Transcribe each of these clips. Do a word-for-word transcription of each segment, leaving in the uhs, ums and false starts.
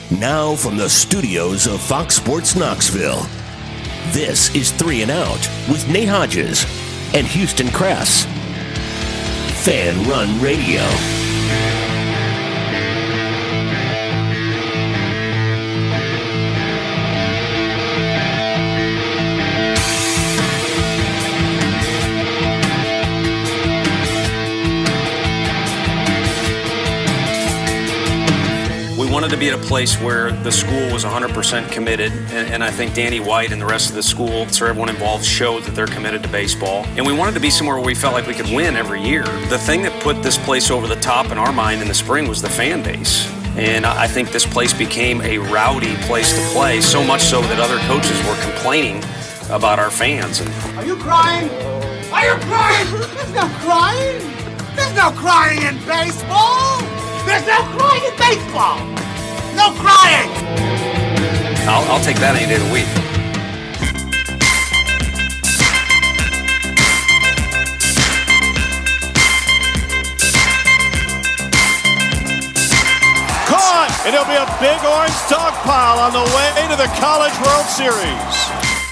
Now from the studios of Fox Sports Knoxville, this is Three and Out with Nate Hodges and Houston Cress. Fan Run Radio. Wanted to be at a place where the school was one hundred percent committed, and, and I think Danny White and the rest of the school, so everyone involved, showed that they're committed to baseball. And we wanted to be somewhere where we felt like we could win every year. The thing that put this place over the top in our mind in the spring was the fan base. And I think this place became a rowdy place to play, so much so that other coaches were complaining about our fans. And are you crying? Are you crying? There's no crying. There's no crying in baseball. There's no crying in baseball. No crying! I'll, I'll take that any day of the week. Caught! And it'll be a big orange dog pile on the way to the College World Series.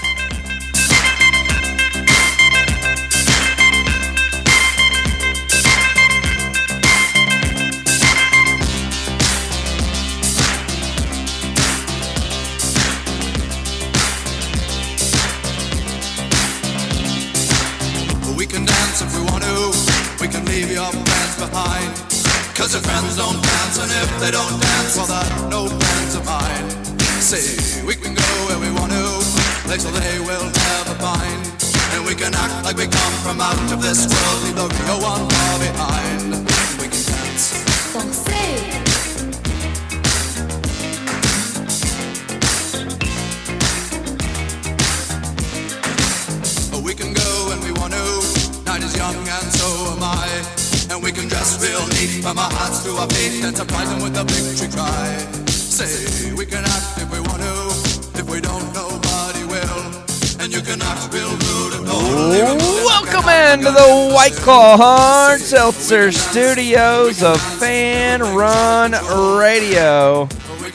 Leave your friends behind, cause your friends don't dance, and if they don't dance, well, they're no friends of mine. Say, we can go where we want to, places they will never find, and we can act like we come from out of this world, leave the real one far behind. We can dance. Danser. We can go when we want to, night is young and so am I. And we can dress real neat from our hearts to our feet and surprise them with a victory cry. Say, we can act if we want to, if we don't, nobody will. And you can act real rude and welcome into the White Claw Hard Seltzer Studios of Fan Run Radio.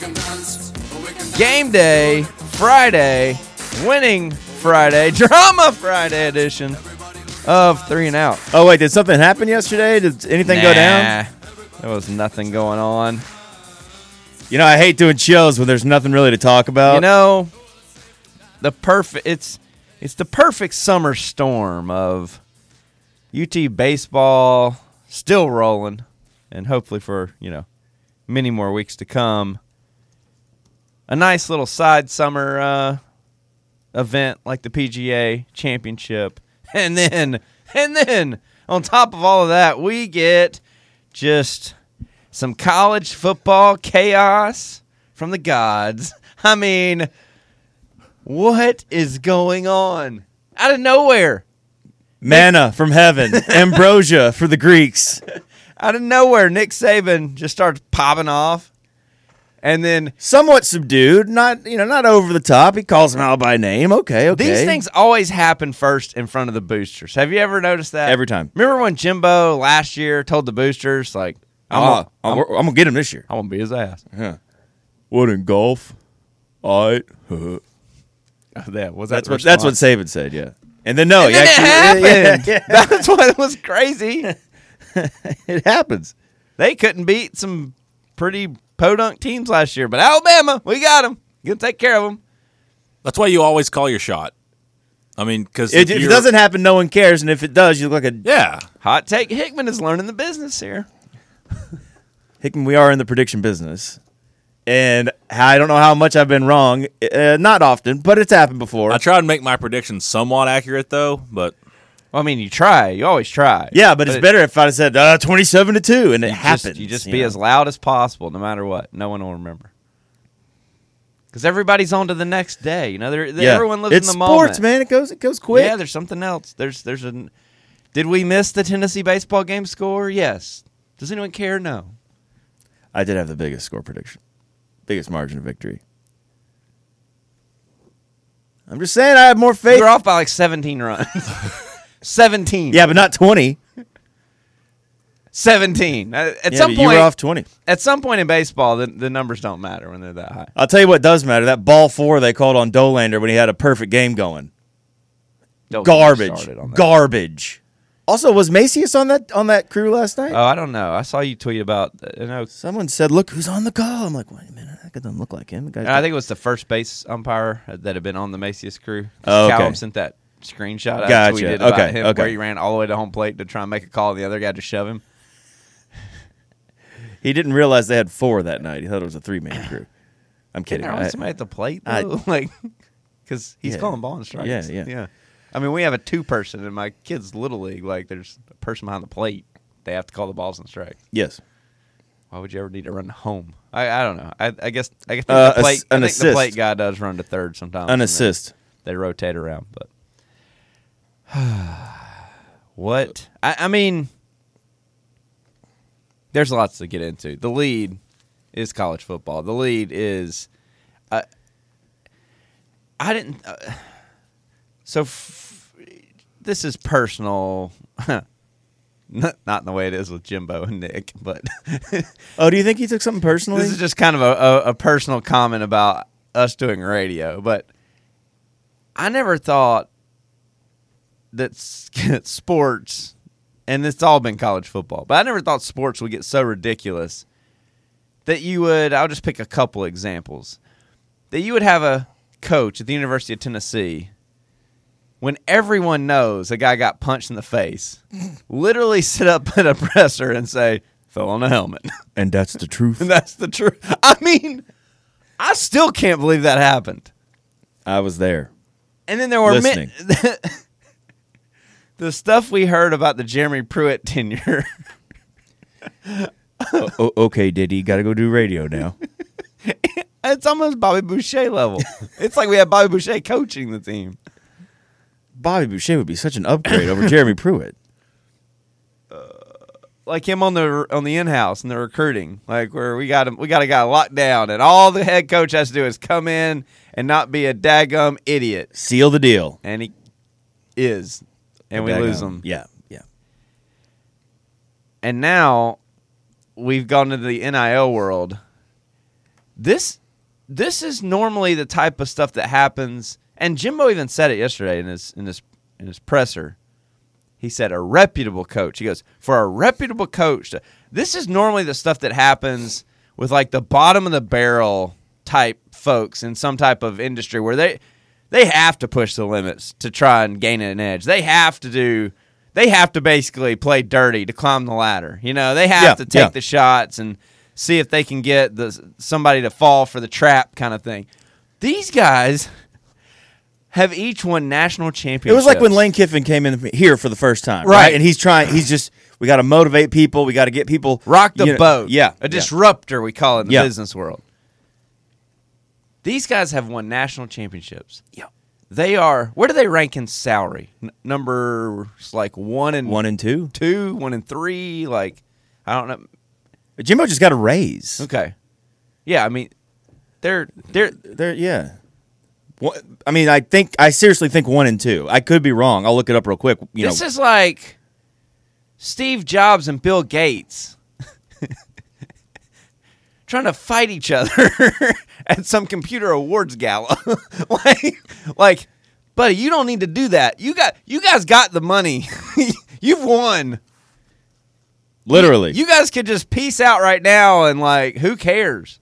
Game day, Friday, winning Friday, Drama Friday edition of Three and Out. Oh, wait, did something happen yesterday? Did anything nah, go down? There was nothing going on. You know, I hate doing shows when there's nothing really to talk about. You know, the perfect it's it's the perfect summer storm of U T baseball still rolling, and hopefully for, you know, many more weeks to come. A nice little side summer uh, event like the P G A Championship. And then, and then, on top of all of that, we get just some college football chaos from the gods. I mean, what is going on? Out of nowhere. Manna from heaven. Ambrosia for the Greeks. Out of nowhere, Nick Saban just starts popping off. And then somewhat subdued, not you know, not over the top. He calls them out by name. Okay, okay. These things always happen first in front of the boosters. Have you ever noticed that? Every time. Remember when Jimbo last year told the boosters, like, I'm, uh, I'm, I'm, I'm gonna get him this year. I'm gonna be his ass. Yeah. What in golf? All right. that was that that's what that's what Saban said. Yeah. And then no, and then actually, it happened. Yeah, yeah. That's what was crazy. It happens. They couldn't beat some pretty podunk teams last year, but Alabama, we got them. You can take care of them. That's why you always call your shot. I mean, because if, if it doesn't happen, no one cares, and if it does, you look like a yeah. Hot take: Hickman is learning the business here. Hickman, we are in the prediction business, and I don't know how much I've been wrong. Uh, not often, but it's happened before. I try to make my predictions somewhat accurate, though, but. Well, I mean, you try. You always try. Yeah, but, but it's it, better if I said uh, twenty-seven to two, and it happens. Just, you just you be know? as loud as possible, no matter what. No one will remember. Because everybody's on to the next day. You know, they're, they're, yeah. everyone lives it's in the moment. It's sports, man. It goes, it goes quick. Yeah, there's something else. There's, there's a. Did we miss the Tennessee baseball game score? Yes. Does anyone care? No. I did have the biggest score prediction, biggest margin of victory. I'm just saying, I have more faith. You're off by like seventeen runs. seventeen. Yeah, but not twenty. seventeen. Uh, At Yeah, some but point, you were off twenty. At some point in baseball, the, the numbers don't matter when they're that high. I'll tell you what does matter. That ball four they called on Dolander when he had a perfect game going. Don't get me Garbage. started on that. Garbage. Also, was Macias on that on that crew last night? Oh, I don't know. I saw you tweet about. You know, Someone said, "Look who's on the call." I'm like, "Wait a minute, that doesn't look like him." The guy's I think it was the first base umpire that had been on the Macias crew. Oh, okay. Callum sent that screenshot. I Gotcha. tweeted about Okay, him okay. where he ran all the way to home plate to try and make a call, and the other guy to shove him. He didn't realize they had four that night. He thought it was a three man crew. I'm kidding. Can't there I- somebody at the plate I- though? like, because he's Yeah. calling ball and strikes. Yeah, yeah. yeah. I mean, we have a two person in my kids' little league. Like, there's a person behind the plate. They have to call the balls and strikes. yes. Why would you ever need to run home? I, I don't know. I, I guess I guess Uh, the plate. ass- an I think the assist. plate guy does run to third sometimes. An and assist. They, they rotate around, but what? I, I mean, there's lots to get into. The lead is college football. The lead is. Uh, I didn't. Uh, so f- this is personal. Not, not in the way it is with Jimbo and Nick, but Oh, do you think he took something personally? this is just kind of a, a, a personal comment about us doing radio. But I never thought that s- sports, and it's all been college football, but I never thought sports would get so ridiculous that you would, I'll just pick a couple examples, that you would have a coach at the University of Tennessee when everyone knows a guy got punched in the face, literally sit up at a presser and say, fell on a helmet. and that's the truth. And that's the truth. I mean, I still can't believe that happened. I was there. And then there were Listening. mi- the stuff we heard about the Jeremy Pruitt tenure. o- o- okay, Diddy, got to go do radio now. It's almost Bobby Boucher level. It's like we had Bobby Boucher coaching the team. Bobby Boucher would be such an upgrade over Jeremy Pruitt. Like him on the on the in-house and the recruiting, like where we got him, we got a guy locked down, and all the head coach has to do is come in and not be a daggum idiot, Seal the deal. and he is, and we Daggone. lose him. Yeah, yeah. And now we've gone into the N I L world. This this is normally the type of stuff that happens, and Jimbo even said it yesterday in his in his in his presser. He said a reputable coach. He goes, for a reputable coach, to, this is normally the stuff that happens with like the bottom of the barrel type folks in some type of industry where they they have to push the limits to try and gain an edge. They have to do they have to basically play dirty to climb the ladder. You know, they have Yeah, to take yeah. the shots and see if they can get the somebody to fall for the trap kind of thing. These guys have each won national championships. It was like when Lane Kiffin came in here for the first time, right? Right. And he's trying. He's just. We got to motivate people. We got to get people rock the you know- boat. Yeah, a yeah. disruptor we call it in the Yeah. business world. These guys have won national championships. Yeah. They are. Where do they rank in salary? N- number like one and One and two. two, one and three. Like I don't know. Jimbo just got a raise. Okay. Yeah, I mean, they're they're There, yeah. What, I mean, I think I seriously think one and two. I could be wrong. I'll look it up real quick. You this know, is like Steve Jobs and Bill Gates trying to fight each other at some computer awards gala. like, like, buddy, you don't need to do that. You got, you guys got the money. You've won. literally. You guys could just peace out right now and like, who cares?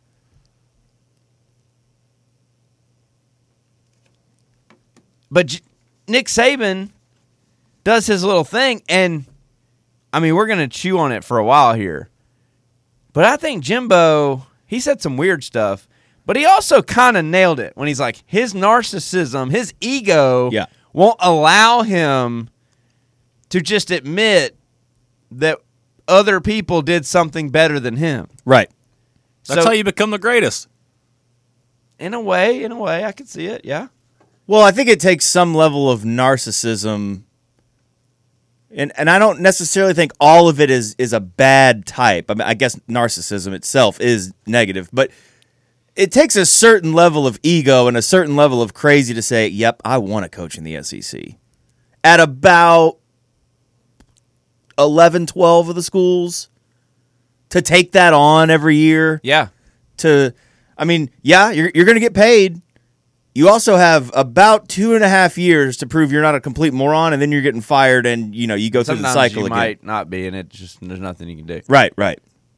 But J- Nick Saban does his little thing, and I mean, we're going to chew on it for a while here. But I think Jimbo, he said some weird stuff, but he also kind of nailed it when he's like, his narcissism, his ego Yeah. won't allow him to just admit that other people did something better than him. right. That's So- how you become the greatest. In a way, in a way, I could see it, yeah. Well, I think it takes some level of narcissism, and and I don't necessarily think all of it is is a bad type. I mean, I guess narcissism itself is negative, but it takes a certain level of ego and a certain level of crazy to say, "Yep, I want to coach in the S E C." At about eleven, twelve of the schools to take that on every year. Yeah. To, I mean, yeah, you're you're going to get paid. You also have about two and a half years to prove you're not a complete moron, and then you're getting fired, and you know you go Sometimes through the cycle you again. might not be, and it just there's nothing you can do. Right, right.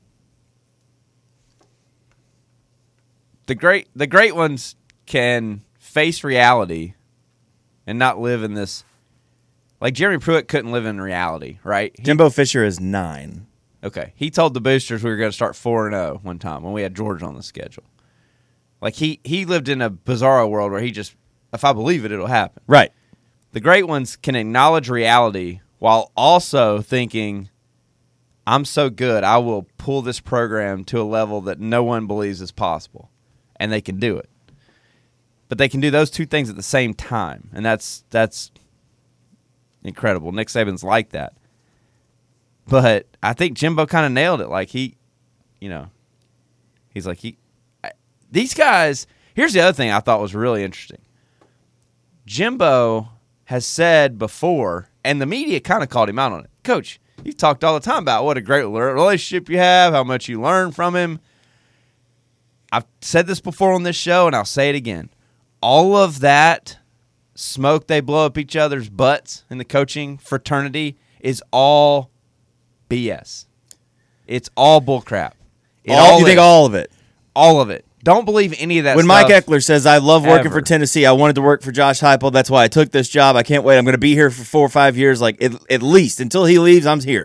The great the great ones can face reality and not live in this. Like Jeremy Pruitt couldn't live in reality, right? He, Jimbo Fisher is nine. okay, he told the boosters we were going to start four and zero one time when we had Georgia on the schedule. Like he he lived in a bizarro world where he just, if I believe it, it'll happen. Right. The great ones can acknowledge reality while also thinking, I'm so good, I will pull this program to a level that no one believes is possible. And they can do it. But they can do those two things at the same time. And that's that's incredible. Nick Saban's like that. But I think Jimbo kind of nailed it. Like he, you know, he's like, he, I, these guys, here's the other thing I thought was really interesting. Jimbo has said before, and the media kind of called him out on it. Coach, you've talked all the time about what a great relationship you have, how much you learn from him. I've said this before on this show, and I'll say it again. All of that smoke they blow up each other's butts in the coaching fraternity is all B S. It's all bullcrap. It All, you is. think all of it? All of it. Don't believe any of that When stuff. Mike Eckler says, I love working ever. for Tennessee, I wanted to work for Josh Heupel, that's why I took this job, I can't wait, I'm going to be here for four or five years, like at, at least until he leaves, I'm here.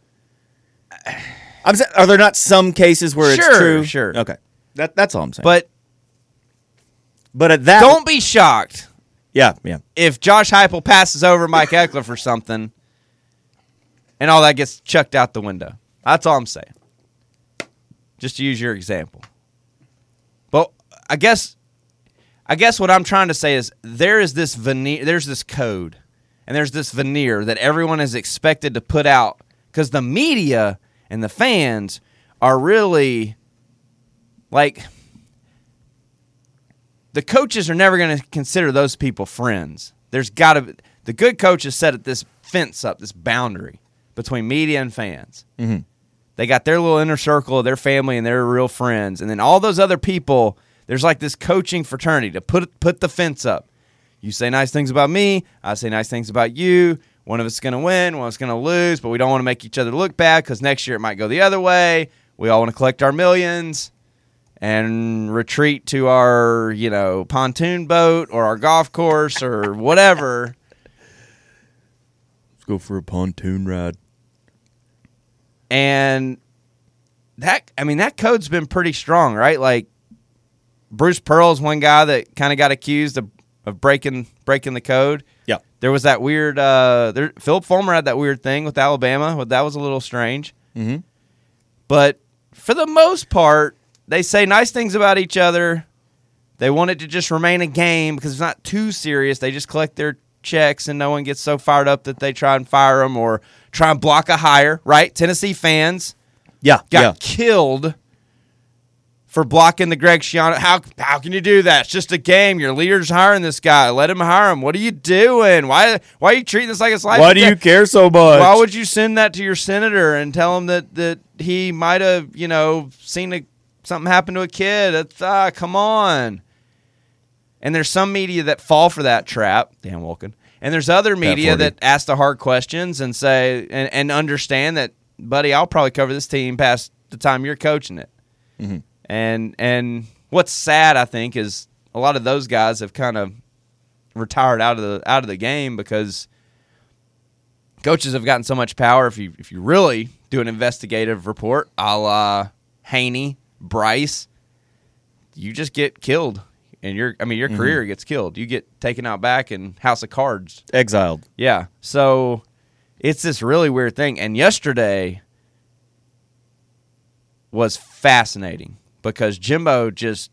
I'm saying, are there not some cases where Sure, it's true? sure. Okay. That, that's all I'm saying. But but at that don't be shocked Yeah, yeah. if Josh Heupel passes over Mike Eckler for something and all that gets chucked out the window. That's all I'm saying. Just to use your example. But I guess I guess what I'm trying to say is there is this veneer, there's this code, and there's this veneer that everyone is expected to put out because the media and the fans are really like the coaches are never going to consider those people friends. There's got to be the good coaches set at this fence up, this boundary between media and fans. Mm-hmm. They got their little inner circle of their family and their real friends. And then all those other people, there's like this coaching fraternity to put put the fence up. You say nice things about me. I say nice things about you. One of us is going to win. One of us is going to lose. But we don't want to make each other look bad because next year it might go the other way. We all want to collect our millions and retreat to our, you know, pontoon boat or our golf course or whatever. Let's go for a pontoon ride. And that, I mean, that code's been pretty strong, right? Like Bruce Pearl's one guy that kind of got accused of, of breaking breaking the code. Yeah. There was that weird, uh, there, Philip Fulmer had that weird thing with Alabama. But that was a little strange. Mm-hmm. But for the most part, they say nice things about each other. They want it to just remain a game because it's not too serious. They just collect their checks and no one gets so fired up that they try and fire them or try and block a hire, right? Tennessee fans Yeah, got yeah. killed for blocking the Greg Schiano. How how can you do that? It's just a game. Your leader's hiring this guy. Let him hire him. What are you doing? Why why are you treating this like it's life? Why and do you death? care so much? Why would you send that to your senator and tell him that, that he might have, you know, seen a, something happen to a kid? That's, ah, come on. And there's some media that fall for that trap. Dan Wolken. And there's other media that ask the hard questions and say and, and understand that, buddy, I'll probably cover this team past the time you're coaching it. Mm-hmm. And and what's sad, I think, is a lot of those guys have kind of retired out of the out of the game because coaches have gotten so much power. If you if you really do an investigative report, a la Haney, Bryce, you just get killed. And your, I mean, your Mm-hmm. career gets killed. You get taken out back in House of Cards. Exiled. Yeah. So it's this really weird thing. And yesterday was fascinating because Jimbo just,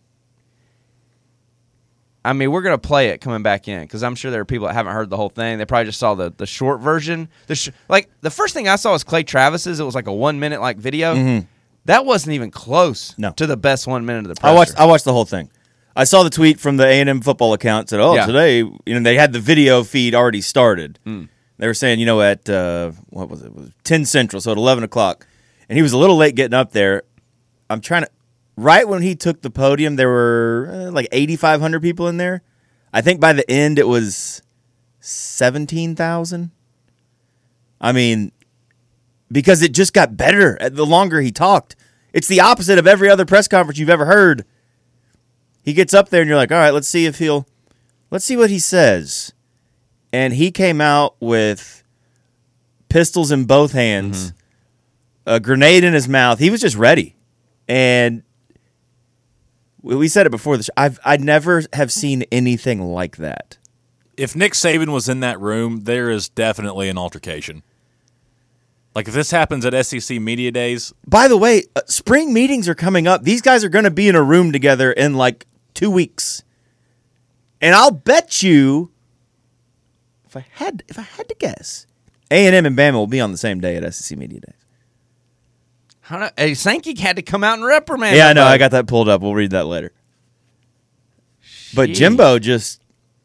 I mean, we're going to play it coming back in because I'm sure there are people that haven't heard the whole thing. They probably just saw the, the short version. The sh- like the first thing I saw was Clay Travis's. It was like a one minute like video. Mm-hmm. That wasn't even close No. to the best one minute of the presser. I watched. I watched the whole thing. I saw the tweet from the A and M football account. Said, "Oh, Yeah. today, you know, they had the video feed already started." Mm. They were saying, you know, at uh, what was it? It was ten Central, so at eleven o'clock, and he was a little late getting up there. I'm trying to. Right when he took the podium, there were uh, like eighty-five hundred people in there. I think by the end it was seventeen thousand. I mean, because it just got better the longer he talked. It's the opposite of every other press conference you've ever heard. He gets up there and you're like, all right, let's see if he'll, let's see what he says. And he came out with pistols in both hands, mm-hmm. a grenade in his mouth. He was just ready. And we said it before the show. I've I never have seen anything like that. If Nick Saban was in that room, there is definitely an altercation. Like if this happens at S E C Media Days. By the way, uh, spring meetings are coming up. These guys are going to be in a room together in like two weeks, and I'll bet you, if I had if I had to guess, A and M and Bama will be on the same day at S E C Media Days. How do, hey, Sankey had to come out and reprimand. Yeah, I know. I got that pulled up. We'll read that later. But Jeez. Jimbo just.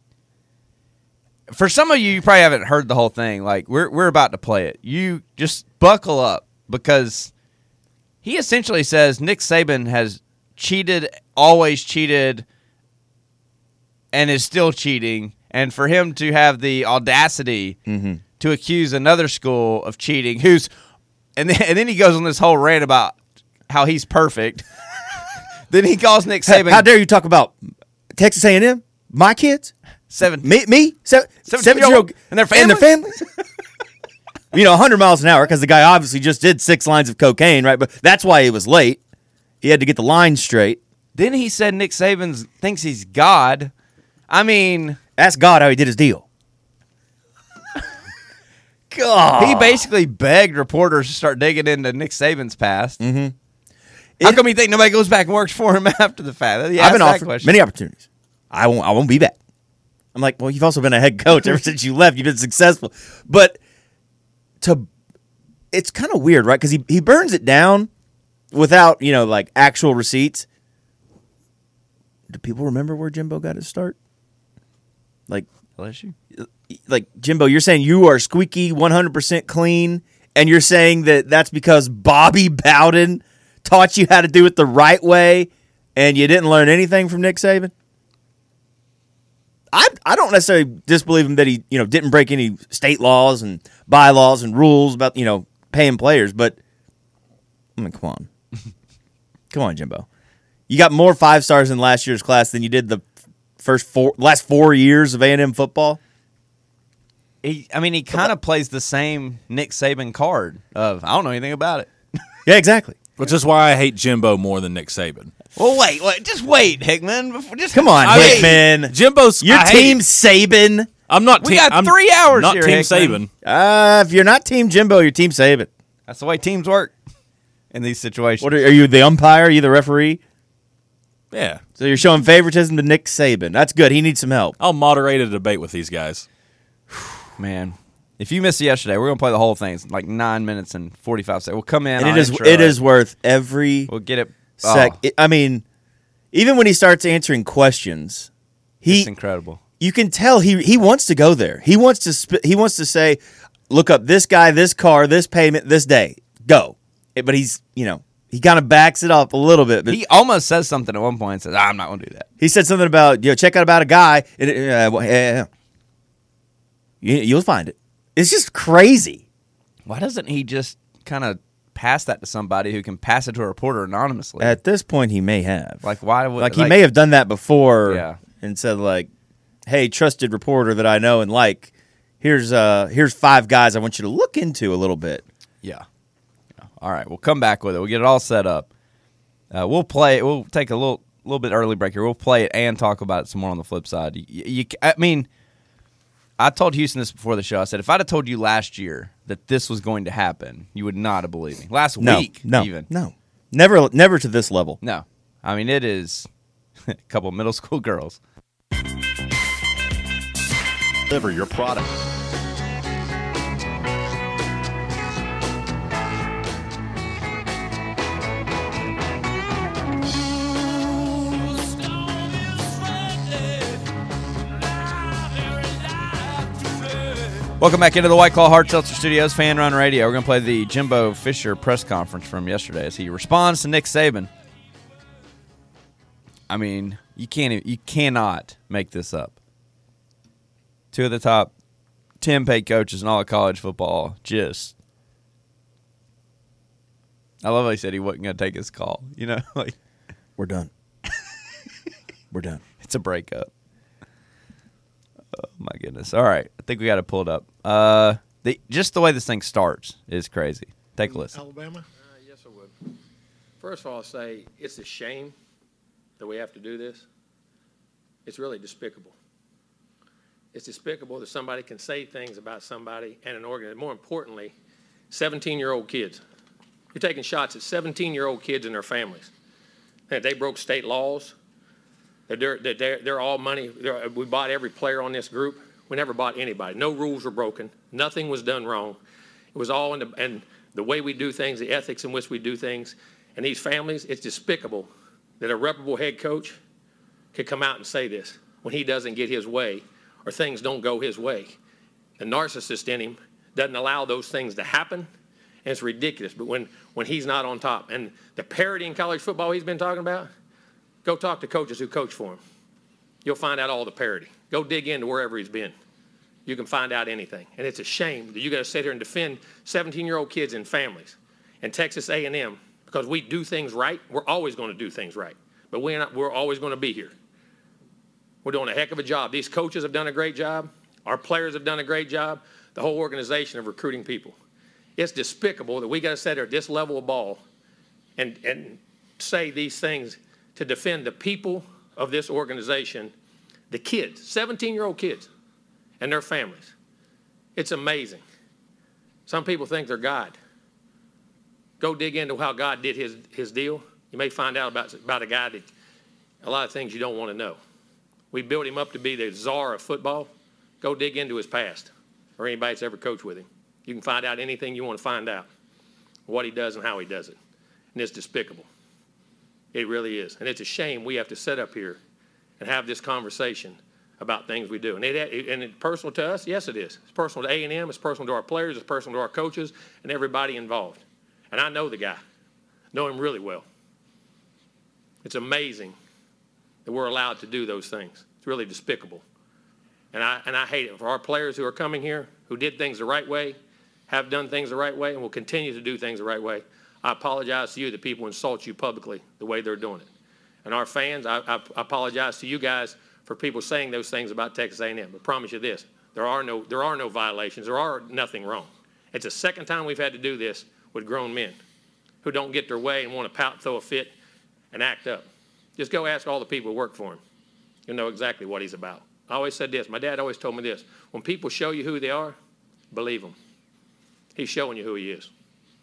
For some of you, you probably haven't heard the whole thing. Like, we're we're about to play it. You just buckle up because he essentially says Nick Saban has cheated, always cheated, and is still cheating. And for him to have the audacity mm-hmm. to accuse another school of cheating, who's and then, and then he goes on this whole rant about how he's perfect. Then he calls Nick Saban. How dare you talk about Texas A and M? My kids? Seven. Me? Me? Seven, Seven-year-old and their and their families? You know, one hundred miles an hour because the guy obviously just did six lines of cocaine, right? But that's why he was late. He had to get the line straight. Then he said Nick Saban thinks he's God. I mean, ask God how he did his deal. God. He basically begged reporters to start digging into Nick Saban's past. Mm-hmm. How come you think nobody goes back and works for him after the fact? He I've been offered question. many opportunities. I won't. I won't be back. I'm like, well, you've also been a head coach ever since you left. You've been successful, but to it's kind of weird, right? Because he he burns it down without you know like actual receipts. Do people remember where Jimbo got his start? Like, L S U. Like Jimbo, you're saying you are squeaky, one hundred percent clean, and you're saying that that's because Bobby Bowden taught you how to do it the right way, and you didn't learn anything from Nick Saban? I I don't necessarily disbelieve him that he you know didn't break any state laws and bylaws and rules about you know paying players, but I mean, come on, come on, Jimbo, you got more five stars in last year's class than you did the first four last four years of A and M football. He, I mean, he kind of plays the same Nick Saban card of I don't know anything about it. Yeah, exactly. Which is why I hate Jimbo more than Nick Saban. Well, wait, wait, just wait, Hickman. Before, just come on, I Hickman. Hate, Jimbo's your I team hate, Saban. I'm not. We team, got I'm three hours not here, team Hickman. Saban. Uh, if you're not team Jimbo, you're team Saban. That's the way teams work in these situations. What are, are you the umpire? Are you the referee? Yeah. So you're showing favoritism to Nick Saban. That's good. He needs some help. I'll moderate a debate with these guys. Man. If you missed it yesterday, we're gonna play the whole thing. It's like nine minutes and forty-five seconds. We'll come in, and on it is intro it is worth every. We'll get it. Sec. Oh, It, I mean, even when he starts answering questions, he it's incredible. You can tell he he wants to go there. He wants to sp- he wants to say, look up this guy, this car, this payment, this day. Go. It, but he's you know he kind of backs it up a little bit. But He almost says something at one point and says, ah, "I'm not gonna do that." he said something about you know check out about a guy. And, uh, well, yeah, you, you'll find it. It's just crazy. Why doesn't he just kind of pass that to somebody who can pass it to a reporter anonymously? At this point, he may have. like, why would Like he may have done that before. Yeah. And said like, "Hey, trusted reporter that I know and like, here's uh here's five guys I want you to look into a little bit." Yeah. yeah. All right, we'll come back with it. We'll get it all set up. Uh, we'll play it. We'll take a little little bit early break here. We'll play it and talk about it some more on the flip side. You, you, I mean, I told Houston this before the show. I said, if I'd have told you last year that this was going to happen, you would not have believed me. Last No, week, no, even. no, never, never to this level. No. I mean, it is a couple of middle school girls. Deliver your product. Welcome back into the White Claw Hard Seltzer Studios, Fan Run Radio. We're going to play the Jimbo Fisher press conference from yesterday as he responds to Nick Saban. I mean, you can't, even, you cannot make this up. Two of the top ten paid coaches in all of college football. Just, I love how he said he wasn't going to take his call. You know, like We're done. We're done. It's a breakup. Oh my goodness! All right, I think we got it pulled up. Uh, the just the way this thing starts is crazy. Take a listen. Alabama. Uh, yes, I would. First of all, I'll say it's a shame that we have to do this. It's really despicable. It's despicable that somebody can say things about somebody and an organization. More importantly, seventeen-year-old kids. You're taking shots at seventeen-year-old kids and their families. And they broke state laws. They're, they're, they're all money. They're, we bought every player on this group. We never bought anybody. No rules were broken. Nothing was done wrong. It was all in the, and the way we do things, the ethics in which we do things. And these families, it's despicable that a reputable head coach could come out and say this when he doesn't get his way or things don't go his way. The narcissist in him doesn't allow those things to happen, and it's ridiculous. But when, when he's not on top, and the parity in college football he's been talking about, go talk to coaches who coach for him. You'll find out all the parity. Go dig into wherever he's been. You can find out anything. And it's a shame that you got to sit here and defend seventeen-year-old kids and families and Texas A and M because we do things right. We're always going to do things right. But we're, not, we're always going to be here. We're doing a heck of a job. These coaches have done a great job. Our players have done a great job. The whole organization of recruiting people. It's despicable that we got to sit here at this level of ball and, and say these things to defend the people of this organization, the kids, seventeen-year-old kids, and their families. It's amazing. Some people think they're God. Go dig into how God did his, his deal. You may find out about, about a guy that a lot of things you don't want to know. We built him up to be the czar of football. Go dig into his past or anybody that's ever coached with him. You can find out anything you want to find out, what he does and how he does it. And it's despicable. It really is. And it's a shame we have to sit up here and have this conversation about things we do. And, it, and it's personal to us? Yes, it is. It's personal to A and M. It's personal to our players. It's personal to our coaches and everybody involved. And I know the guy. Know him really well. It's amazing that we're allowed to do those things. It's really despicable. And I, and I hate it. For our players who are coming here, who did things the right way, have done things the right way, and will continue to do things the right way, I apologize to you that people insult you publicly the way they're doing it. And our fans, I, I, I apologize to you guys for people saying those things about Texas A and M. But I promise you this, there are no there are no violations. There are nothing wrong. It's the second time we've had to do this with grown men who don't get their way and want to pout, throw a fit, and act up. Just go ask all the people who work for him. You'll know exactly what he's about. I always said this. My dad always told me this. When people show you who they are, believe them. He's showing you who he is.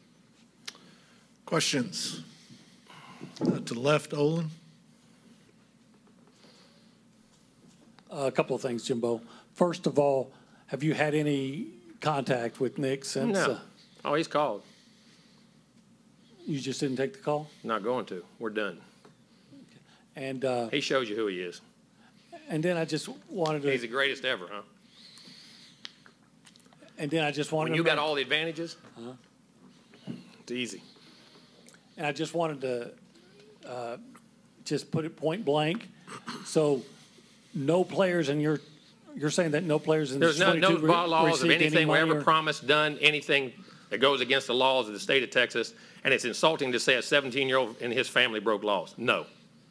Questions? Uh, to the left, Olin. A couple of things, Jimbo. First of all, have you had any contact with Nick since? No. Uh, oh, he's called. You just didn't take the call? Not going to. We're done. And uh, he shows you who he is. And then I just wanted to. He's the greatest ever, huh? And then I just wanted when you to. got all the advantages, uh-huh. It's easy. And I just wanted to uh, just put it point blank. So, no players in your. You're saying that no players in There's the no, no re- laws of anything any we ever or... promised, done anything that goes against the laws of the state of Texas, and it's insulting to say a seventeen-year-old and his family broke laws. No.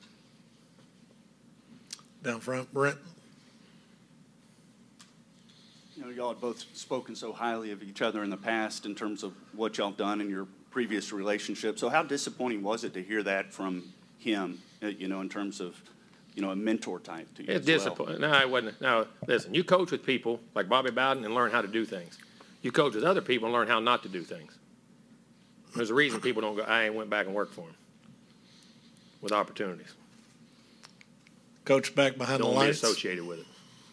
Down front, Brent. You know, y'all have both spoken so highly of each other in the past in terms of what y'all have done in your previous relationship. So how disappointing was it to hear that from him, uh, you know, in terms of, you know, a mentor type to you It's as well? disappointing. No, it wasn't. No, listen, you coach with people like Bobby Bowden and learn how to do things. You coach with other people and learn how not to do things. There's a reason people don't go, I ain't went back and worked for him with opportunities. Coach back behind don't the lights. Don't be associated with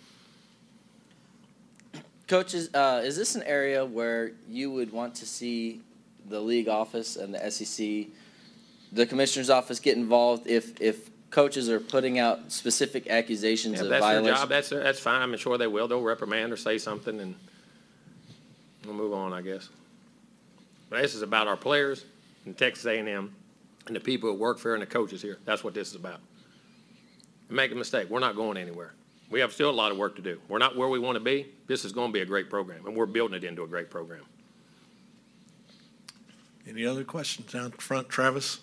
it. Coaches, uh, is this an area where you would want to see the league office and the S E C, the commissioner's office get involved if if coaches are putting out specific accusations Yeah, of that's violation? their job. That's, that's fine. I'm sure they will. They'll reprimand or say something. And We'll move on, I guess. But this is about our players and Texas A and M and the people who work for and the coaches here. That's what this is about. And make a mistake, we're not going anywhere. We have still a lot of work to do. We're not where we want to be. This is going to be a great program, and we're building it into a great program. Any other questions down front, Travis?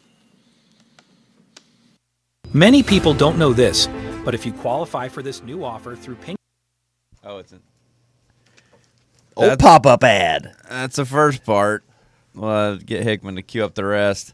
Many people don't know this, but if you qualify for this new offer through Pink... Oh, it's an old pop-up ad. That's the first part. Well, get Hickman to cue up the rest.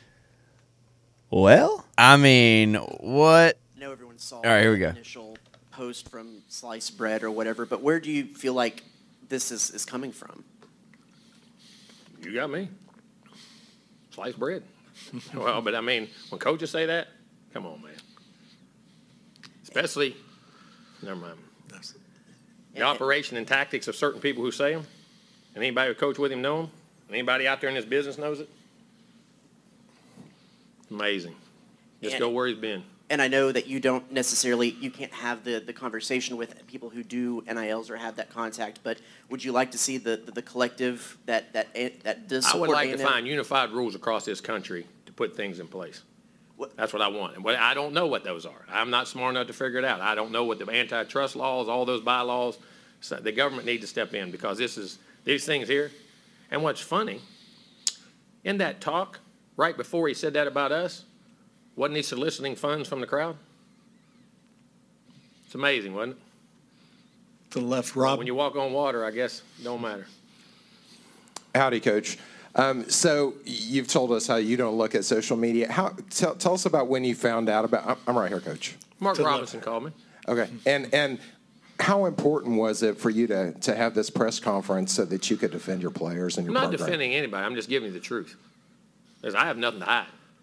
Well, I mean, what? I know everyone saw All right, here we go. the initial post from Sliced Bread or whatever, but where do you feel like this is, is coming from? You got me. Sliced bread. Well, but I mean, when coaches say that, come on, man. Especially, never mind. The operation and tactics of certain people who say them, and anybody who coach with him know them, and anybody out there in this business knows it. Amazing. Just And- go where he's been. And I know that you don't necessarily, you can't have the, the conversation with people who do N I Ls or have that contact, but would you like to see the, the, the collective that, that, that does I support would like A and to M? find unified rules across this country to put things in place. That's what I want. And what, I don't know what those are. I'm not smart enough to figure it out. I don't know what the antitrust laws, all those bylaws, so the government needs to step in because this is, these things here. And what's funny, in that talk, right before he said that about us, wasn't he soliciting funds from the crowd? It's amazing, wasn't it? To the left, Rob. When you walk on water, I guess it don't matter. Howdy, Coach. Um, so you've told us how you don't look at social media. How tell, tell us about when you found out about. I'm right here, Coach. Mark Robinson called me. Okay, and and how important was it for you to to have this press conference so that you could defend your players and I'm your not program? defending anybody. I'm just giving you the truth. Because I have nothing to hide.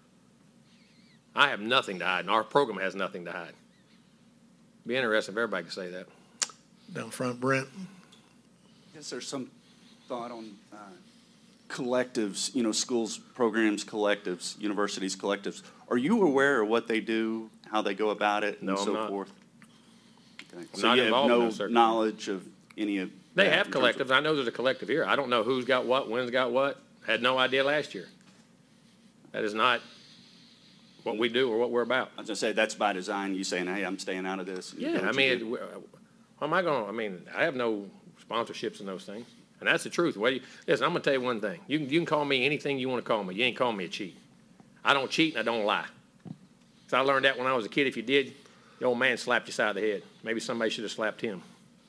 I have nothing to hide, and our program has nothing to hide. Be interesting if everybody could say that. Down front, Brent. I guess there's some thought on uh, collectives, you know, schools, programs, collectives, universities, collectives. Are you aware of what they do, how they go about it, and No, I'm so not. forth? Okay. I'm So not you have involved in no those circles. knowledge of any of They that have in terms of- collectives. I know there's a collective here. I don't know who's got what, when's got what. Had no idea last year. That is not what we do or what we're about. I was gonna say, that's by design, you saying, hey, I'm staying out of this. and you do Yeah, I what you mean, it, do. what am I going to, I mean, I have no sponsorships in those things. And that's the truth. What do you, listen, I'm going to tell you one thing. You can, you can call me anything you want to call me. You ain't calling me a cheat. I don't cheat and I don't lie. So I learned that when I was a kid. If you did, the old man slapped you side of the head. Maybe somebody should have slapped him.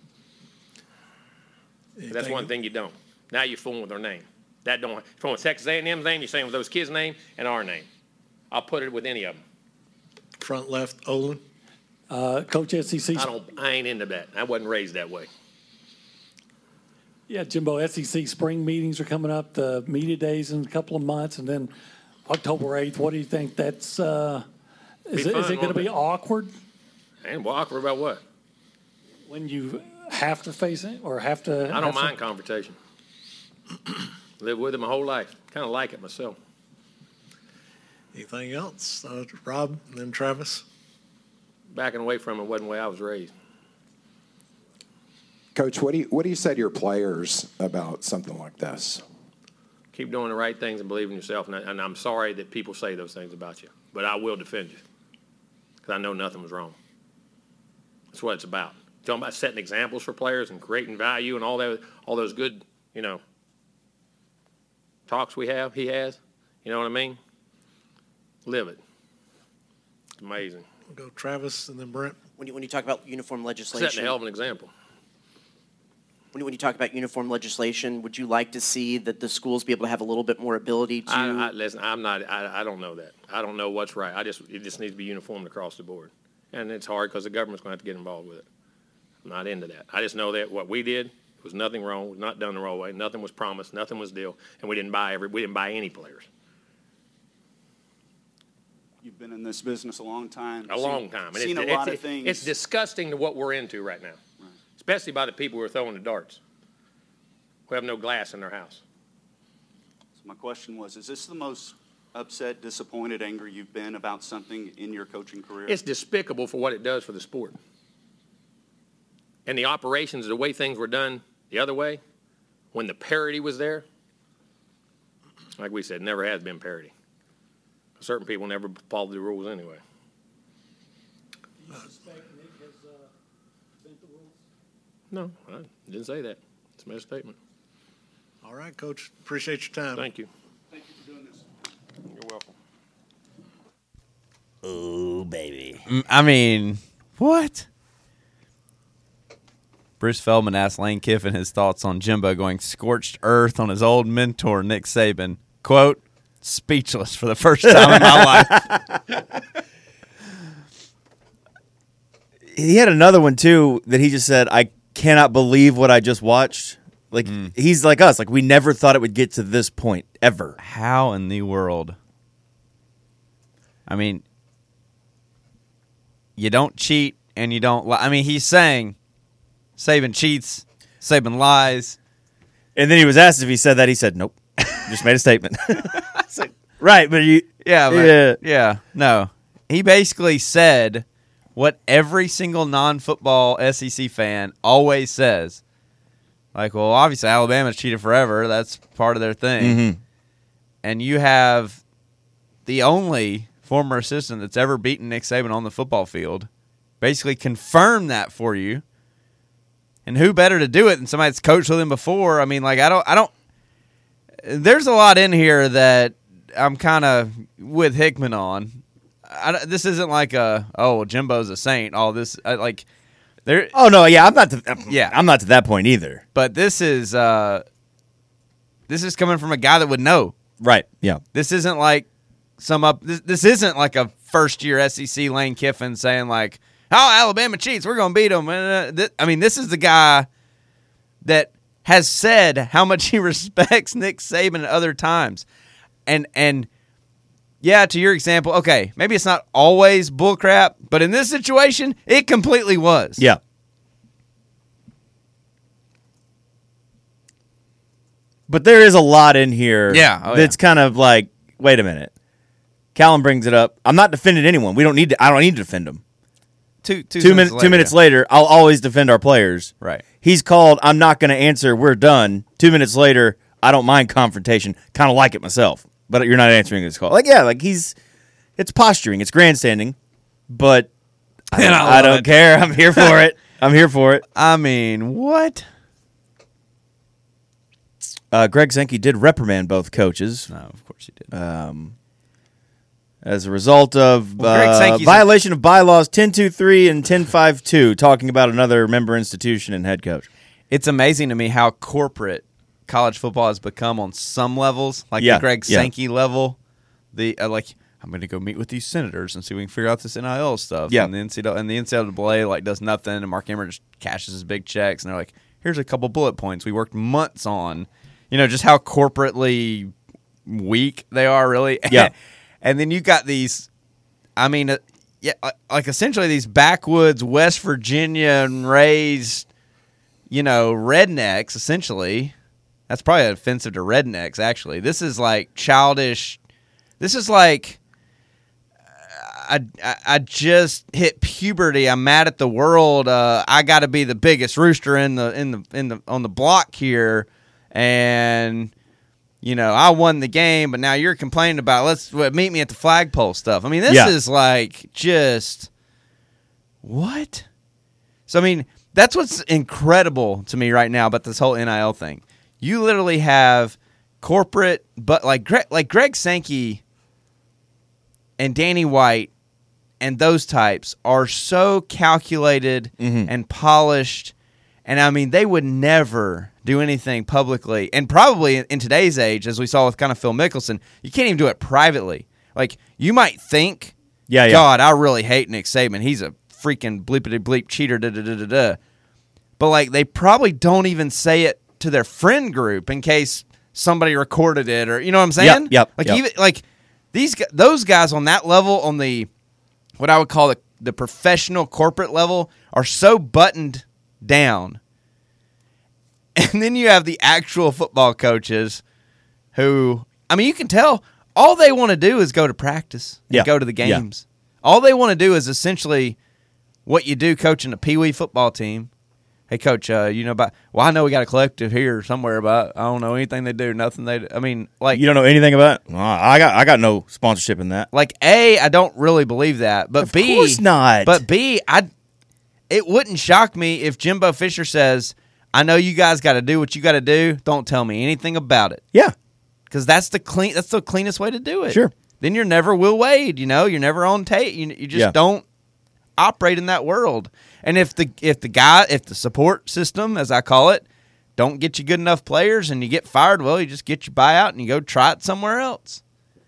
But that's one thing you don't. Now you're fooling with their name. That don't, if you want Texas A and M's name, you're saying with those kids' name and our name. I'll put it with any of them. Front left, Olin. Uh, Coach S E C. I don't, I ain't into that. I wasn't raised that way. Yeah, Jimbo, S E C spring meetings are coming up, the media days in a couple of months, and then October eighth. What do you think? That's uh, is, Be it, is fun, it going to won't be it? awkward And well, awkward about what? when you have to face it or have to? I don't have to- mind confrontation. Lived with it my whole life. Kind of like it myself. Anything else? Uh, Rob, and then Travis. Backing away from it wasn't the way I was raised. Coach, what do you what do you say to your players about something like this? Keep doing the right things and believe in yourself. And, I, and I'm sorry that people say those things about you, but I will defend you because I know nothing was wrong. That's what it's about. Talking about setting examples for players and creating value and all that, all those good, you know, talks we have. He has. You know what I mean? Live it. It's amazing. We'll go Travis and then Brent. When you, when you talk about uniform legislation, Setting a hell of an example. when you, when you talk about uniform legislation, would you like to see that the schools be able to have a little bit more ability to? I, I, listen, I'm not. I, I don't know that. I don't know what's right. I just it just needs to be uniformed across the board, and it's hard because the government's going to have to get involved with it. I'm not into that. I just know that what we did was nothing wrong. Was not done the wrong way. Nothing was promised. Nothing was deal, and we didn't buy every. We didn't buy any players. You've been in this business a long time. A seen- long time. And Seen it's, a lot it's, of things. It's disgusting to what we're into right now, especially by the people who are throwing the darts, who have no glass in their house. So my question was, is this the most upset, disappointed, angry you've been about something in your coaching career? It's despicable for what it does for the sport. And the operations, the way things were done the other way, when the parity was there, like we said, never has been parity. Certain people never follow the rules anyway. No, I didn't say that. It's my statement. All right, Coach. Appreciate your time. Thank you. Thank you for doing this. You're welcome. Oh, baby. Mm, I mean, what? Bruce Feldman asked Lane Kiffin his thoughts on Jimbo going scorched earth on his old mentor, Nick Saban. Quote, speechless for the first time in my life. He had another one, too, that he just said, I cannot believe what I just watched. Like, Mm. he's like us. Like, we never thought it would get to this point, ever. How in the world? I mean, you don't cheat and you don't lie. I mean, he's saying Saban cheats, Saban lies. And then he was asked if he said that. He said, nope. Just made a statement. Like, right, but you... Yeah, but, yeah. yeah, no. He basically said what every single non-football S E C fan always says. Like, well, obviously Alabama's cheated forever. That's part of their thing. Mm-hmm. And you have the only former assistant that's ever beaten Nick Saban on the football field basically confirm that for you. And who better to do it than somebody that's coached with him before? I mean, like, I don't, I don't, there's a lot in here that I'm kind of with Hickman on. I, this isn't like a, oh, well, Jimbo's a saint. All this, I, like, there. Oh, no, yeah, I'm not to, yeah, I'm not to that point either. But this is, uh, this is coming from a guy that would know. Right, yeah. This isn't like some up, this, this isn't like a first year S E C Lane Kiffin saying, like, oh, Alabama cheats, we're going to beat them. I mean, this is the guy that has said how much he respects Nick Saban at other times. And, and yeah, to your example, okay, maybe it's not always bullcrap, but in this situation, it completely was. Yeah. But there is a lot in here Yeah, oh, that's kind of like, wait a minute. Callum brings it up. I'm not defending anyone. We don't need to, I don't need to defend them. Two, two, two, minutes min- later, two minutes yeah. later, I'll always defend our players. Right. He's called, I'm not going to answer, we're done. Two minutes later, I don't mind confrontation. Kind of like it myself. But you're not answering this call. Like, yeah, like he's, it's posturing. It's grandstanding. But I don't, I don't care. I'm here for it. I'm here for it. I mean, what? Uh, Greg Sankey did reprimand both coaches. No, of course he did. Um, as a result of Well, Greg uh, Sankey's violation of bylaws ten twenty-three and ten fifty-two, talking about another member institution and head coach. It's amazing to me how corporate college football has become on some levels, like Yeah, the Greg yeah. Sankey level. The uh, like, I'm going to go meet with these senators and see if we can figure out this N I L stuff. Yeah. and the N C double A and the N C double A like does nothing, and Mark Emmert just cashes his big checks, and they're like, here's a couple bullet points we worked months on. You know, just how corporately weak they are, really. Yeah. And then you got these, I mean, uh, yeah, uh, like essentially these backwoods West Virginia raised, you know, rednecks, essentially. That's probably offensive to rednecks, actually. This is like childish. This is like, I, I, I just hit puberty. I'm mad at the world. Uh, I got to be the biggest rooster in the in the in the on the block here, and you know I won the game. But now you're complaining about let's what, meet me at the flagpole stuff. I mean, this Yeah. is like just what? So I mean, that's what's incredible to me right now about this whole N I L thing. You literally have corporate, but like Greg, like Greg Sankey and Danny White and those types are so calculated Mhm. and polished. And I mean, they would never do anything publicly. And probably in, in today's age, as we saw with kind of Phil Mickelson, you can't even do it privately. Like, you might think, Yeah, yeah. God, I really hate Nick Saban. He's a freaking bleepity bleep cheater, da da da da da. But, like, they probably don't even say it to their friend group in case somebody recorded it or, you know what I'm saying? Yep, yep, Like, yep. even, like, these gu- those guys on that level, on the, what I would call the, the professional corporate level, are so buttoned down. And then you have the actual football coaches who, I mean, you can tell all they want to do is go to practice and Yeah. go to the Yeah. games. All they want to do is essentially what you do coaching a peewee football team. hey, coach, uh, you know about, well, I know we got a collective here somewhere, but I don't know anything they do, nothing they do. I mean, like. You don't know anything about it? Well, I got I got no sponsorship in that. Like, A, I don't really believe that. But of B. Of course not. But B, I, it wouldn't shock me if Jimbo Fisher says, I know you guys got to do what you got to do. Don't tell me anything about it. Yeah. Because that's the clean. That's the cleanest way to do it. Sure. Then you're never Will Wade. You know, you're never on tape. You, you just Yeah. don't operate in that world. And if the if the guy if the support system, as I call it, don't get you good enough players and you get fired, well, you just get your buyout and you go try it somewhere else.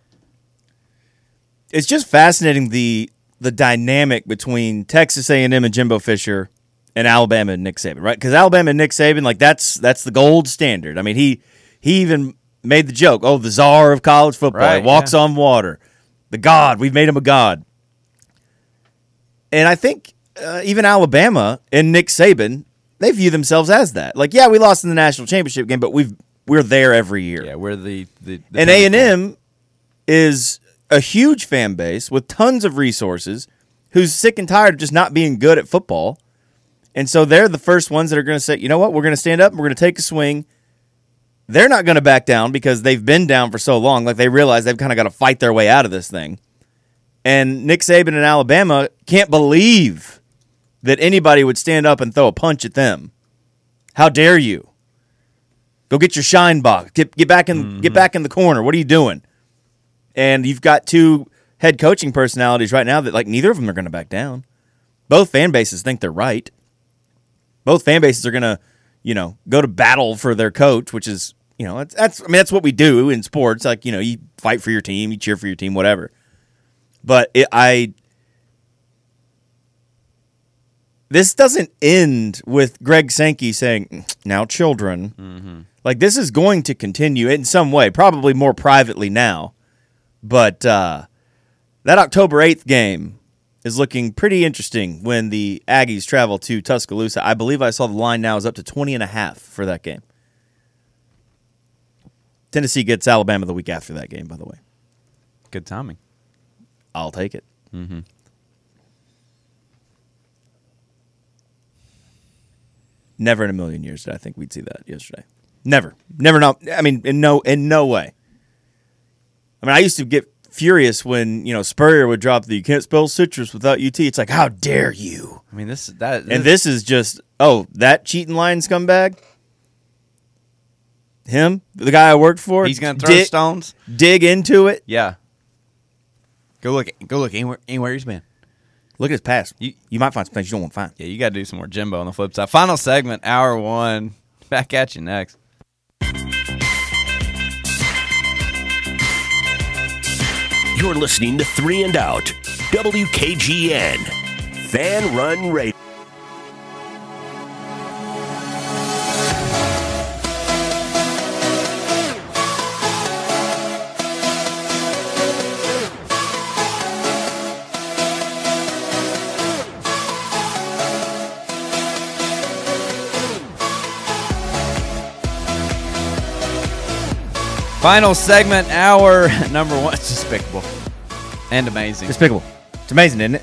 It's just fascinating the the dynamic between Texas A and M and Jimbo Fisher and Alabama and Nick Saban, right? Because Alabama and Nick Saban, like that's that's the gold standard. I mean, he he even made the joke, oh, the czar of college football. Right, he walks yeah. on water. The god. We've made him a god. And I think uh, even Alabama and Nick Saban, they view themselves as that. Like, yeah, we lost in the national championship game, but we've we're there every year. Yeah, we're the, the, the and A and M is a huge fan base with tons of resources who's sick and tired of just not being good at football. And so they're the first ones that are going to say, you know what, we're going to stand up and we're going to take a swing. They're not going to back down because they've been down for so long. Like, they realize they've kind of got to fight their way out of this thing. And Nick Saban in Alabama can't believe that anybody would stand up and throw a punch at them. How dare you? Go get your shine box. Get get back in mm-hmm. get back in the corner. What are you doing? And you've got two head coaching personalities right now that, like, neither of them are going to back down. Both fan bases think they're right. Both fan bases are going to, you know, go to battle for their coach, which is, you know, that's, that's I mean, that's what we do in sports. Like, you know, you fight for your team, you cheer for your team, whatever. But it, I, this doesn't end with Greg Sankey saying, now children. Mm-hmm. Like, this is going to continue in some way, probably more privately now. But uh, that October eighth game is looking pretty interesting when the Aggies travel to Tuscaloosa. I believe I saw the line now is up to twenty and a half for that game. Tennessee gets Alabama the week after that game, by the way. Good timing. I'll take it. Mm-hmm. Never in a million years did I think we'd see that yesterday. Never. Never. No. I mean, in no in no way. I mean, I used to get furious when, you know, Spurrier would drop the "you can't spell citrus without U T." It's like, how dare you? I mean, this that this, and this is just, oh, that cheating line scumbag. Him, the guy I worked for, he's gonna throw dig, stones. Dig into it. Yeah. Go look. Go look anywhere. Anywhere he's been. Look at his past. You you might find some things you don't want to find. Yeah, you got to do some more Jimbo on the flip side. Final segment, hour one. Back at you next. You're listening to Three and Out, W K G N, Fan Run Radio. Final segment, hour number one. It's despicable and amazing. Despicable. It's amazing, isn't it?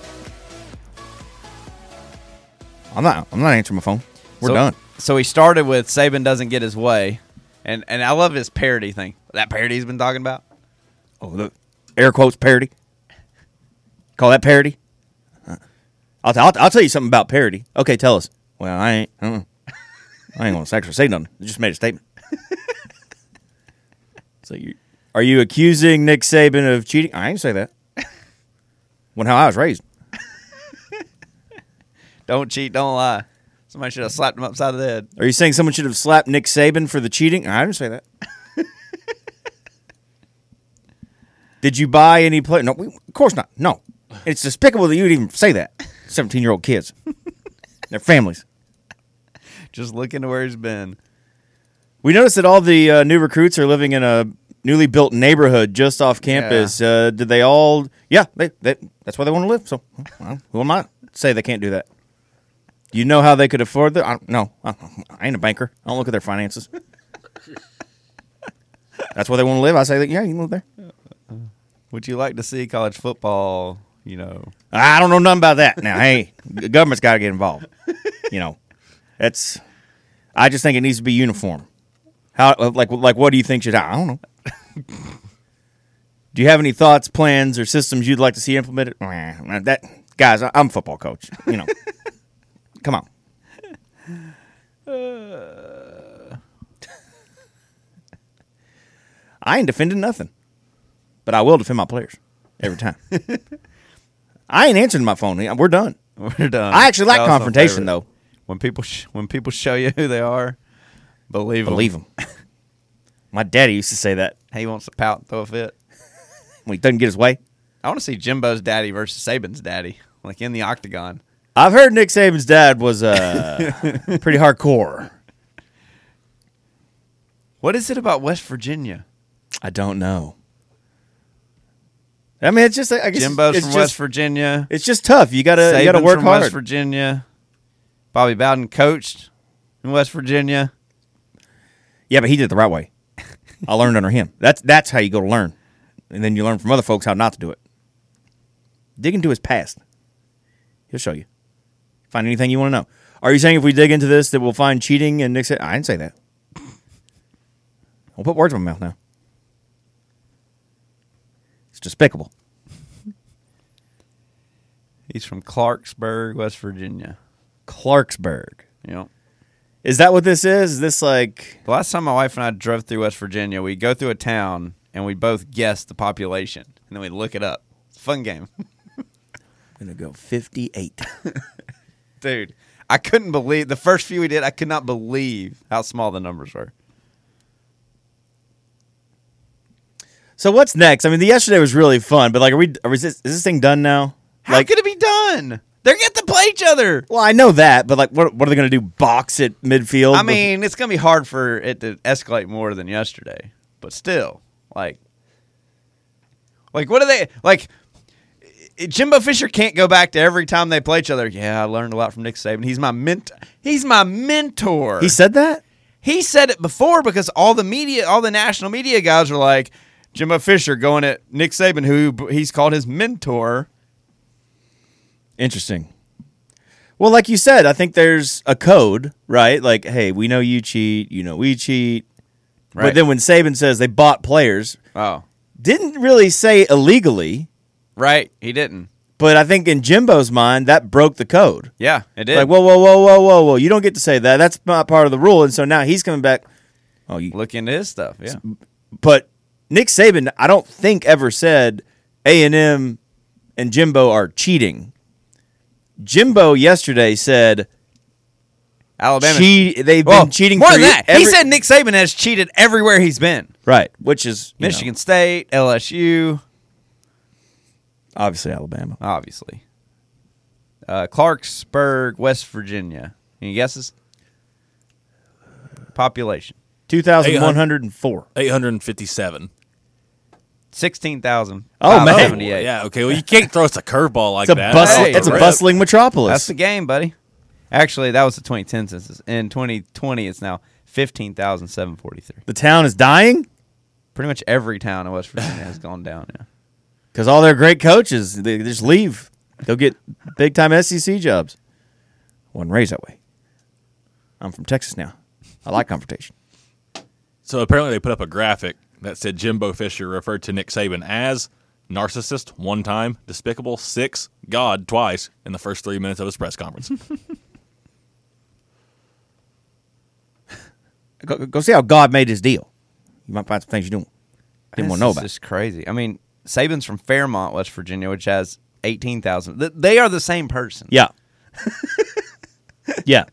I'm not. I'm not answering my phone. We're so, done. So he started with Saban doesn't get his way, and and I love his parody thing. That parody he's been talking about. Oh, the air quotes parody. Call that parody. I'll, t- I'll, t- I'll tell you something about parody. Okay, tell us. Well, I ain't. I, don't I ain't gonna actually say nothing. I just made a statement. So you are you accusing Nick Saban of cheating? I ain't say that. When how I was raised. Don't cheat, don't lie. Somebody should have slapped him upside the head. Are you saying someone should have slapped Nick Saban for the cheating? I didn't say that. Did you buy any play? No, we, of course not. No. It's despicable that you would even say that. seventeen-year-old kids. Their families. Just look into where he's been. We noticed that all the uh, new recruits are living in a newly built neighborhood just off campus. Yeah. Uh, did they all? Yeah, they, they, that's where they want to live. So well, who am I to say they can't do that? Do you know how they could afford that? I don't, no, I, I ain't a banker. I don't look at their finances. That's where they want to live. I say, that, yeah, you can live there. Would you like to see college football, you know? I don't know nothing about that. Now, hey, the government's got to get involved. You know, That's. I just think it needs to be uniform. How like like what do you think should happen? I don't know. Do you have any thoughts, plans, or systems you'd like to see implemented? That guys, I'm a football coach. You know, come on. Uh, I ain't defending nothing, but I will defend my players every time. I ain't answering my phone. We're done. We're done. I actually like That was my confrontation, favorite. though. When people sh- when people show you who they are, believe them. Believe them. My daddy used to say that. He wants to pout and throw a fit. When he doesn't get his way. I want to see Jimbo's daddy versus Saban's daddy, like in the octagon. I've heard Nick Saban's dad was uh, pretty hardcore. What is it about West Virginia? I don't know. I mean, it's just I guess Jimbo's it's from just, West Virginia. It's just tough. You gotta you gotta Saban's work from hard. West Virginia. Bobby Bowden coached in West Virginia. Yeah, but he did it the right way. I learned under him. That's that's how you go to learn, and then you learn from other folks how not to do it. Dig into his past. He'll show you. Find anything you want to know. Are you saying if we dig into this that we'll find cheating and Nick Saban? I didn't say that. I'll put words in my mouth now. It's despicable. He's from Clarksburg, West Virginia. Clarksburg. Yep. Is that what this is? Is this like... The last time my wife and I drove through West Virginia, we go through a town, and we both guess the population, and then we look it up. It's a fun game. I'm going to go fifty-eight. Dude, I couldn't believe... The first few we did, I could not believe how small the numbers were. So what's next? I mean, the yesterday was really fun, but like, are we? Are we is, this, is this thing done now? How like, could it be done? They're getting to play each other. Well, I know that, but like, what, what are they going to do? Box at midfield? I mean, it's going to be hard for it to escalate more than yesterday, but still, like, like what are they like? Jimbo Fisher can't go back to every time they play each other. Yeah, I learned a lot from Nick Saban. He's my mentor. He's my mentor. He said that? He said it before because all the media, all the national media guys are like, Jimbo Fisher going at Nick Saban, who he's called his mentor. Interesting. Well, like you said, I think there's a code, right? Like, hey, we know you cheat, you know we cheat. Right. But then when Saban says they bought players, oh, didn't really say illegally. Right, he didn't. But I think in Jimbo's mind, that broke the code. Yeah, it did. Like, whoa, whoa, whoa, whoa, whoa, whoa. You don't get to say that. That's not part of the rule. And so now he's coming back. Oh, you look into his stuff, yeah. But Nick Saban, I don't think ever said A and M and Jimbo are cheating. Jimbo yesterday said Alabama. Cheat, they've well, been cheating more for than that. every, he said Nick Saban has cheated everywhere he's been. Right, which is Michigan know, State, L S U, obviously Alabama, obviously. Uh, Clarksburg, West Virginia. Any guesses? Population two thousand one hundred and four, eight hundred fifty-seven. Sixteen thousand. Oh man, seventy-eight. Yeah, okay. Well, you can't throw us a curveball like it's a that. Bustle, Hey, it's a rip. bustling metropolis. That's the game, buddy. Actually, that was the twenty ten census. In twenty twenty, it's now fifteen thousand seven forty-three. The town is dying. Pretty much every town in West Virginia has gone down. Yeah, because all their great coaches they just leave, go get big time S E C jobs. Wasn't raised that way. I'm from Texas now. I like confrontation. So apparently they put up a graphic that said Jimbo Fisher referred to Nick Saban as narcissist one time, despicable six, God twice in the first three minutes of his press conference. go, go see how God made his deal. You might find some things you don't didn't want to know about. This is crazy. I mean, Saban's from Fairmont, West Virginia, which has eighteen thousand. They are the same person. Yeah. yeah.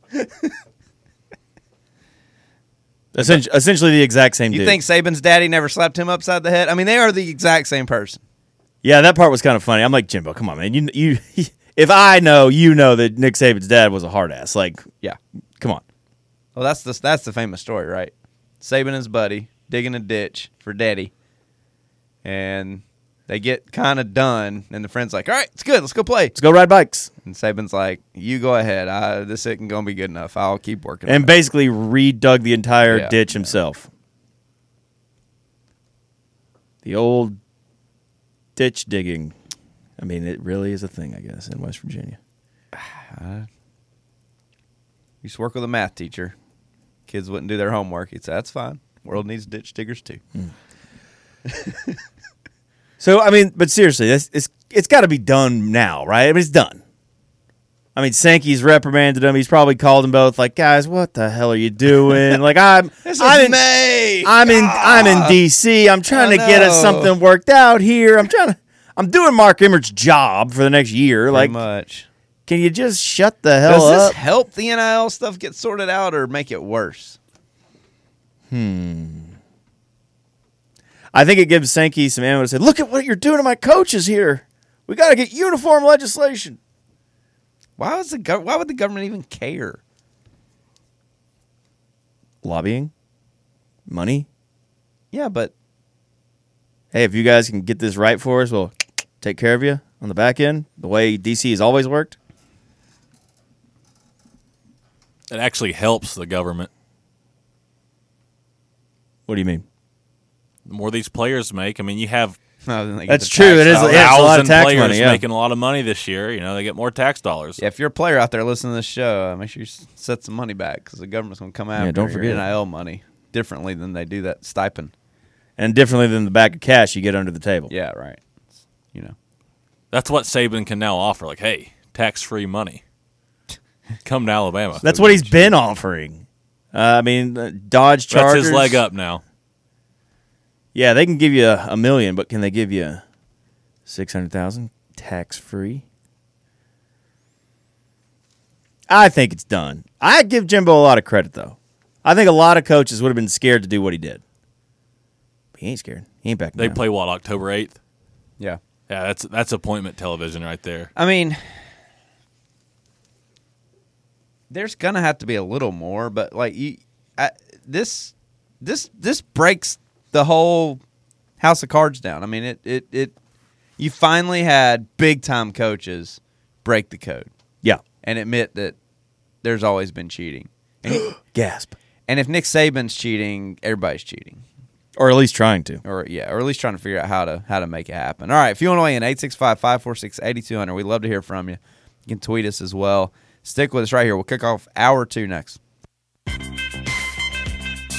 Essentially, essentially the exact same You dude. think Saban's daddy never slapped him upside the head? I mean, they are the exact same person. Yeah, that part was kind of funny. I'm like, Jimbo, come on, man. You, you, if I know, you know that Nick Saban's dad was a hard ass. Like, yeah, come on. Well, that's the that's the famous story, right? Saban and his buddy digging a ditch for daddy, and they get kind of done, and the friend's like, "All right, it's good. Let's go play. Let's go ride bikes." And Saban's like, "You go ahead. I, this isn't gonna be good enough. I'll keep working." And basically redug the entire Yeah, ditch himself. The old ditch digging. I mean, it really is a thing, I guess, in West Virginia. Uh, Used to work with a math teacher. Kids wouldn't do their homework. He'd say, that's fine. World needs ditch diggers too. Mm. So, I mean, but seriously, it's it's, it's got to be done now, right? I mean, it's done. I mean, Sankey's reprimanded him. He's probably called them both, like, guys, what the hell are you doing? Like, I'm, This I'm is in, May. I'm in, I'm in D C. I'm trying I to get us know. something worked out here. I'm trying to, I'm doing Mark Emmert's job for the next year. Pretty Like, much. can you just shut the hell Does up? this help the N I L stuff get sorted out or make it worse? Hmm. I think it gives Sankey some ammo to say, look at what you're doing to my coaches here. We got to get uniform legislation. Why was the gov- Why would the government even care? Lobbying? Money? Yeah, but Hey, if you guys can get this right for us, we'll take care of you on the back end, the way D C has always worked. It actually helps the government. What do you mean? The more these players make, I mean, you have That's true. It is. Yeah, it's a lot of tax players money. Yeah. making a lot of money this year. You know, they get more tax dollars. Yeah, if you're a player out there listening to this show, uh, make sure you s- set some money back because the government's going to come after don't your forget. N I L money differently than they do that stipend. And differently than the bag of cash you get under the table. Yeah, right. You know, That's what Saban can now offer. Like, hey, tax-free money. Come to Alabama. That's what he's been offering. Uh, I mean, uh, Dodge Chargers. That's his leg up now. Yeah, they can give you a, a million, but can they give you six hundred thousand tax free? I think it's done. I give Jimbo a lot of credit, though. I think a lot of coaches would have been scared to do what he did. But he ain't scared. He ain't backing They down. play what, October eighth? Yeah. Yeah, that's that's appointment television right there. I mean, there's gonna have to be a little more, but like you, I, this, this, this breaks the whole house of cards down. I mean, it, it, it. You finally had big time coaches break the code. Yeah, and admit that there's always been cheating. And, gasp. And if Nick Saban's cheating, everybody's cheating. Or at least trying to. Or yeah, or at least trying to figure out how to how to make it happen. All right, if you want to weigh in, eight six five, five four six, eight two zero zero. We'd love to hear from you. You can tweet us as well. Stick with us right here. We'll kick off hour two next.